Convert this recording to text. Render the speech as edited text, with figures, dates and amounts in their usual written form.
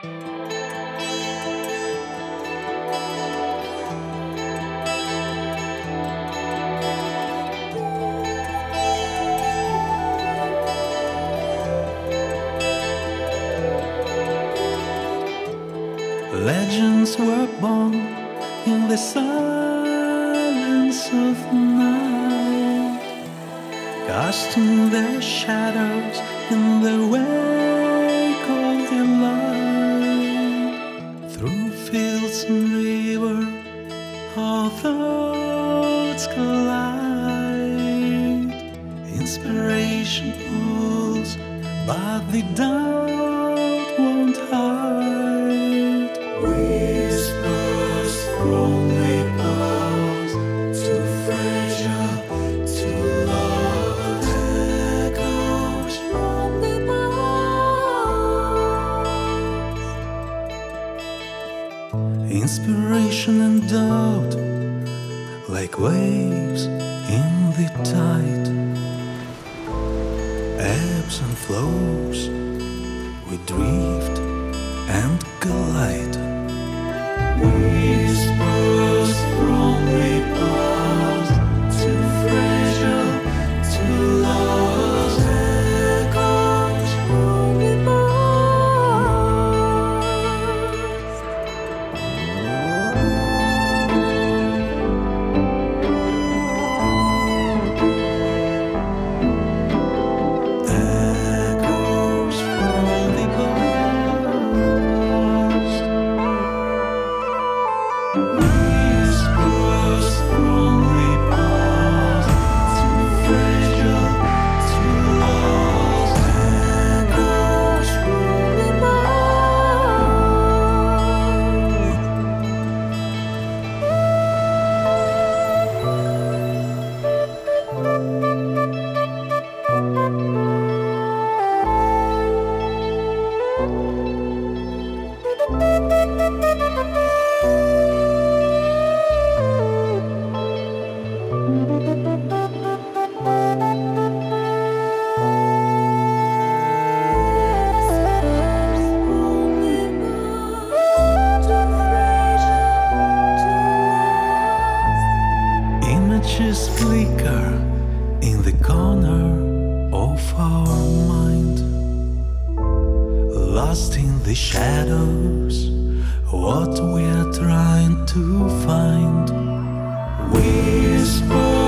Legends were born in the silence of night, casting their shadows in the wake of the light. Through fields and river, our thoughts collide. Inspiration pulls, but the doubt won't hide. Whispers from the past, too fragile to love. Echoes from the past. Inspiration and doubt, like waves in the tide, ebbs and flows, we drift and collide. Whispers from the past, too fragile to lose. Echoes from the Echoes from the past. Whispers from the past, too fragile to lose. Echoes from the Images flicker in the corner of our mind, lost in the shadows, what we're trying to find. Whisper